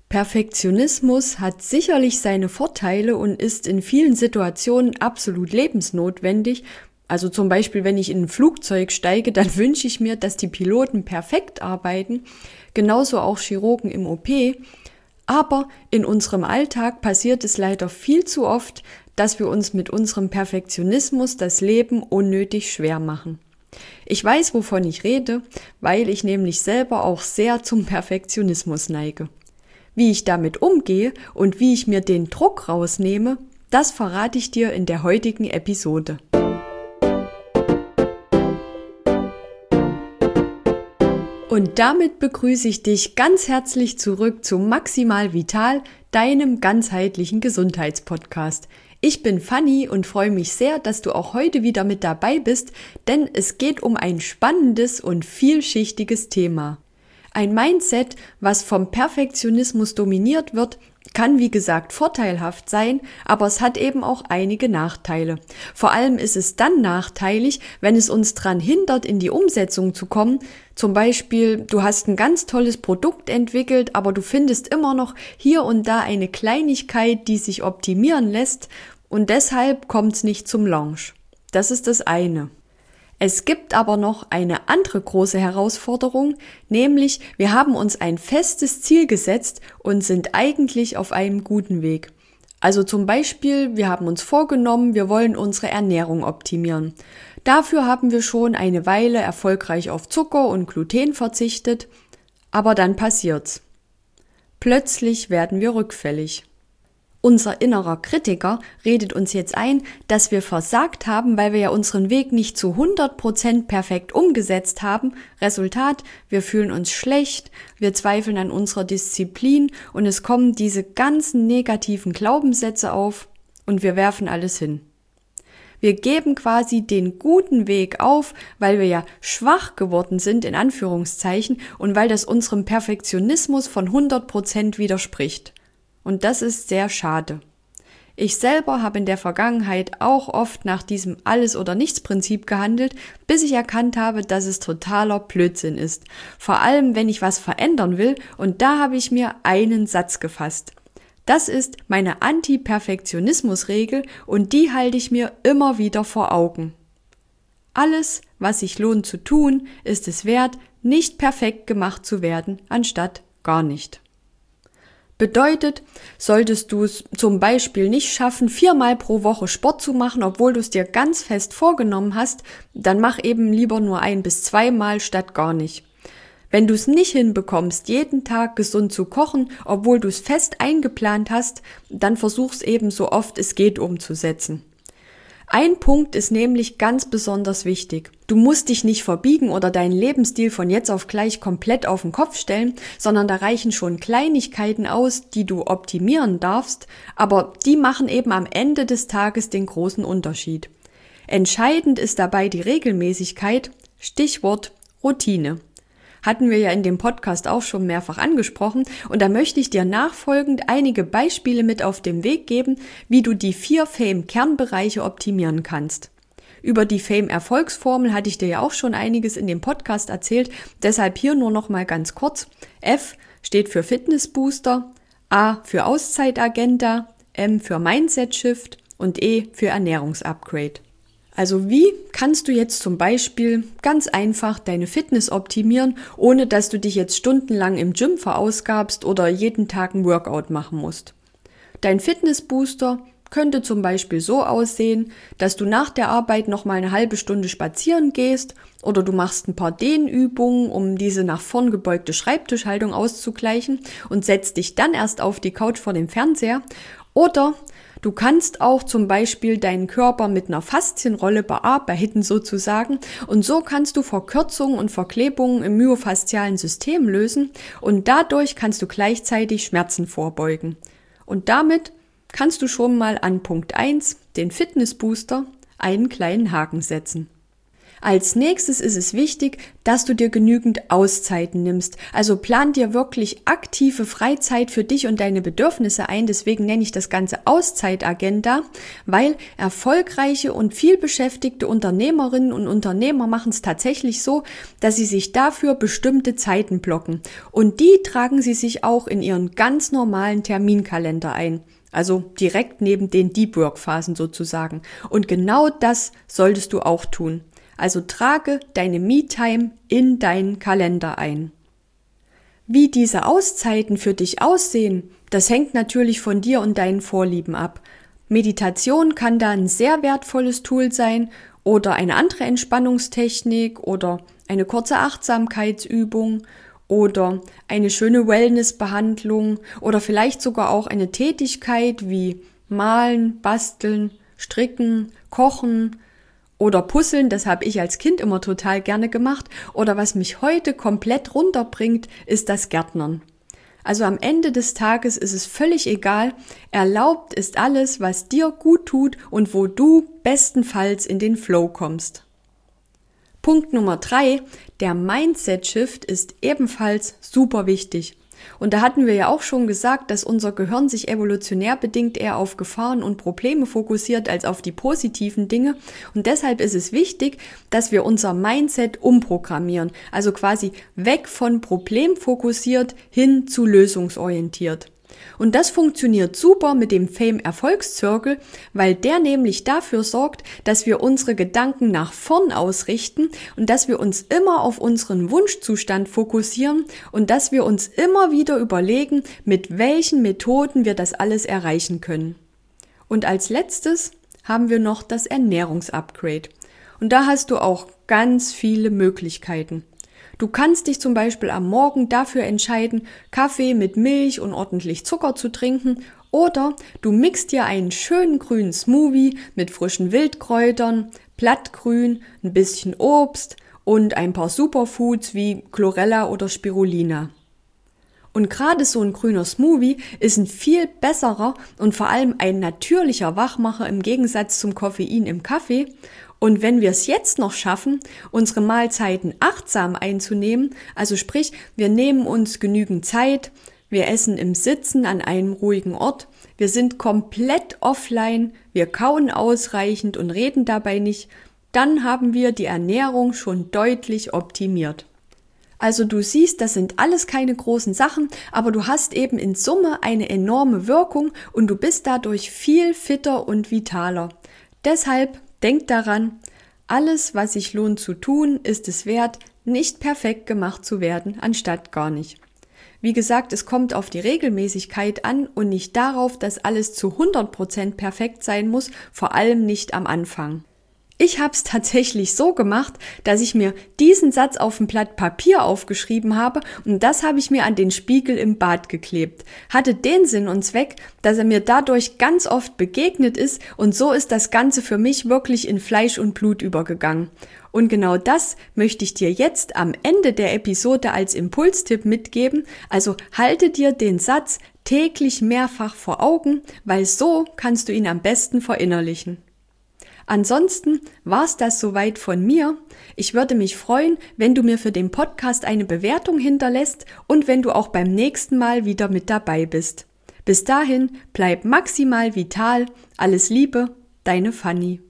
Perfektionismus hat sicherlich seine Vorteile und ist in vielen Situationen absolut lebensnotwendig. Also zum Beispiel, wenn ich in ein Flugzeug steige, dann wünsche ich mir, dass die Piloten perfekt arbeiten, genauso auch Chirurgen im OP. Aber in unserem Alltag passiert es leider viel zu oft, dass wir uns mit unserem Perfektionismus das Leben unnötig schwer machen. Ich weiß, wovon ich rede, weil ich nämlich selber auch sehr zum Perfektionismus neige. Wie ich damit umgehe und wie ich mir den Druck rausnehme, das verrate ich dir in der heutigen Episode. Und damit begrüße ich dich ganz herzlich zurück zu Maximal Vital, deinem ganzheitlichen Gesundheitspodcast. Ich bin Fanny und freue mich sehr, dass du auch heute wieder mit dabei bist, denn es geht um ein spannendes und vielschichtiges Thema. Ein Mindset, was vom Perfektionismus dominiert wird, kann wie gesagt vorteilhaft sein, aber es hat eben auch einige Nachteile. Vor allem ist es dann nachteilig, wenn es uns daran hindert, in die Umsetzung zu kommen. Zum Beispiel, du hast ein ganz tolles Produkt entwickelt, aber du findest immer noch hier und da eine Kleinigkeit, die sich optimieren lässt und deshalb kommt es nicht zum Launch. Das ist das eine. Es gibt aber noch eine andere große Herausforderung, nämlich wir haben uns ein festes Ziel gesetzt und sind eigentlich auf einem guten Weg. Also zum Beispiel, wir haben uns vorgenommen, wir wollen unsere Ernährung optimieren. Dafür haben wir schon eine Weile erfolgreich auf Zucker und Gluten verzichtet, aber dann passiert's. Plötzlich werden wir rückfällig. Unser innerer Kritiker redet uns jetzt ein, dass wir versagt haben, weil wir ja unseren Weg nicht zu 100% perfekt umgesetzt haben. Resultat, wir fühlen uns schlecht, wir zweifeln an unserer Disziplin und es kommen diese ganzen negativen Glaubenssätze auf und wir werfen alles hin. Wir geben quasi den guten Weg auf, weil wir ja schwach geworden sind, in Anführungszeichen, und weil das unserem Perfektionismus von 100% widerspricht. Und das ist sehr schade. Ich selber habe in der Vergangenheit auch oft nach diesem Alles-oder-nichts-Prinzip gehandelt, bis ich erkannt habe, dass es totaler Blödsinn ist. Vor allem, wenn ich was verändern will, und da habe ich mir einen Satz gefasst. Das ist meine Anti-Perfektionismus-Regel und die halte ich mir immer wieder vor Augen. Alles, was sich lohnt zu tun, ist es wert, nicht perfekt gemacht zu werden, anstatt gar nicht. Bedeutet, solltest du es zum Beispiel nicht schaffen, 4-mal pro Woche Sport zu machen, obwohl du es dir ganz fest vorgenommen hast, dann mach eben lieber nur 1- bis 2-mal statt gar nicht. Wenn du es nicht hinbekommst, jeden Tag gesund zu kochen, obwohl du es fest eingeplant hast, dann versuch es eben so oft es geht umzusetzen. Ein Punkt ist nämlich ganz besonders wichtig. Du musst dich nicht verbiegen oder deinen Lebensstil von jetzt auf gleich komplett auf den Kopf stellen, sondern da reichen schon Kleinigkeiten aus, die du optimieren darfst, aber die machen eben am Ende des Tages den großen Unterschied. Entscheidend ist dabei die Regelmäßigkeit, Stichwort Routine. Hatten wir ja in dem Podcast auch schon mehrfach angesprochen und da möchte ich dir nachfolgend einige Beispiele mit auf den Weg geben, wie du die 4 Fame-Kernbereiche optimieren kannst. Über die Fame-Erfolgsformel hatte ich dir ja auch schon einiges in dem Podcast erzählt, deshalb hier nur noch mal ganz kurz. F steht für Fitnessbooster, A für Auszeitagenda, M für Mindset Shift und E für Ernährungsupgrade. Also wie kannst du jetzt zum Beispiel ganz einfach deine Fitness optimieren, ohne dass du dich jetzt stundenlang im Gym verausgabst oder jeden Tag ein Workout machen musst? Dein Fitnessbooster könnte zum Beispiel so aussehen, dass du nach der Arbeit noch mal eine halbe Stunde spazieren gehst oder du machst ein paar Dehnübungen, um diese nach vorn gebeugte Schreibtischhaltung auszugleichen und setzt dich dann erst auf die Couch vor dem Fernseher. Oder du kannst auch zum Beispiel deinen Körper mit einer Faszienrolle bearbeiten sozusagen und so kannst du Verkürzungen und Verklebungen im myofaszialen System lösen und dadurch kannst du gleichzeitig Schmerzen vorbeugen. Und damit kannst du schon mal an Punkt 1, den Fitnessbooster, einen kleinen Haken setzen. Als nächstes ist es wichtig, dass du dir genügend Auszeiten nimmst. Also plan dir wirklich aktive Freizeit für dich und deine Bedürfnisse ein. Deswegen nenne ich das Ganze Auszeitagenda, weil erfolgreiche und vielbeschäftigte Unternehmerinnen und Unternehmer machen es tatsächlich so, dass sie sich dafür bestimmte Zeiten blocken. Und die tragen sie sich auch in ihren ganz normalen Terminkalender ein. Also direkt neben den Deep Work Phasen sozusagen. Und genau das solltest du auch tun. Also trage deine Me-Time in deinen Kalender ein. Wie diese Auszeiten für dich aussehen, das hängt natürlich von dir und deinen Vorlieben ab. Meditation kann da ein sehr wertvolles Tool sein oder eine andere Entspannungstechnik oder eine kurze Achtsamkeitsübung oder eine schöne Wellnessbehandlung oder vielleicht sogar auch eine Tätigkeit wie Malen, Basteln, Stricken, Kochen oder Puzzeln, das habe ich als Kind immer total gerne gemacht. Oder was mich heute komplett runterbringt, ist das Gärtnern. Also am Ende des Tages ist es völlig egal. Erlaubt ist alles, was dir gut tut und wo du bestenfalls in den Flow kommst. Punkt Nummer 3, der Mindset-Shift ist ebenfalls super wichtig. Und da hatten wir ja auch schon gesagt, dass unser Gehirn sich evolutionär bedingt eher auf Gefahren und Probleme fokussiert als auf die positiven Dinge. Und deshalb ist es wichtig, dass wir unser Mindset umprogrammieren. Also quasi weg von problemfokussiert hin zu lösungsorientiert. Und das funktioniert super mit dem Fame-Erfolgszirkel, weil der nämlich dafür sorgt, dass wir unsere Gedanken nach vorn ausrichten und dass wir uns immer auf unseren Wunschzustand fokussieren und dass wir uns immer wieder überlegen, mit welchen Methoden wir das alles erreichen können. Und als letztes haben wir noch das Ernährungsupgrade. Und da hast du auch ganz viele Möglichkeiten. Du kannst dich zum Beispiel am Morgen dafür entscheiden, Kaffee mit Milch und ordentlich Zucker zu trinken, oder du mixt dir einen schönen grünen Smoothie mit frischen Wildkräutern, Blattgrün, ein bisschen Obst und ein paar Superfoods wie Chlorella oder Spirulina. Und gerade so ein grüner Smoothie ist ein viel besserer und vor allem ein natürlicher Wachmacher im Gegensatz zum Koffein im Kaffee. Und wenn wir es jetzt noch schaffen, unsere Mahlzeiten achtsam einzunehmen, also sprich, wir nehmen uns genügend Zeit, wir essen im Sitzen an einem ruhigen Ort, wir sind komplett offline, wir kauen ausreichend und reden dabei nicht, dann haben wir die Ernährung schon deutlich optimiert. Also du siehst, das sind alles keine großen Sachen, aber du hast eben in Summe eine enorme Wirkung und du bist dadurch viel fitter und vitaler. Deshalb denk daran, alles, was sich lohnt zu tun, ist es wert, nicht perfekt gemacht zu werden, anstatt gar nicht. Wie gesagt, es kommt auf die Regelmäßigkeit an und nicht darauf, dass alles zu 100% perfekt sein muss, vor allem nicht am Anfang. Ich habe es tatsächlich so gemacht, dass ich mir diesen Satz auf ein Blatt Papier aufgeschrieben habe und das habe ich mir an den Spiegel im Bad geklebt. Hatte den Sinn und Zweck, dass er mir dadurch ganz oft begegnet ist und so ist das Ganze für mich wirklich in Fleisch und Blut übergegangen. Und genau das möchte ich dir jetzt am Ende der Episode als Impulstipp mitgeben. Also halte dir den Satz täglich mehrfach vor Augen, weil so kannst du ihn am besten verinnerlichen. Ansonsten war's das soweit von mir. Ich würde mich freuen, wenn du mir für den Podcast eine Bewertung hinterlässt und wenn du auch beim nächsten Mal wieder mit dabei bist. Bis dahin, bleib maximal vital. Alles Liebe, deine Fanny.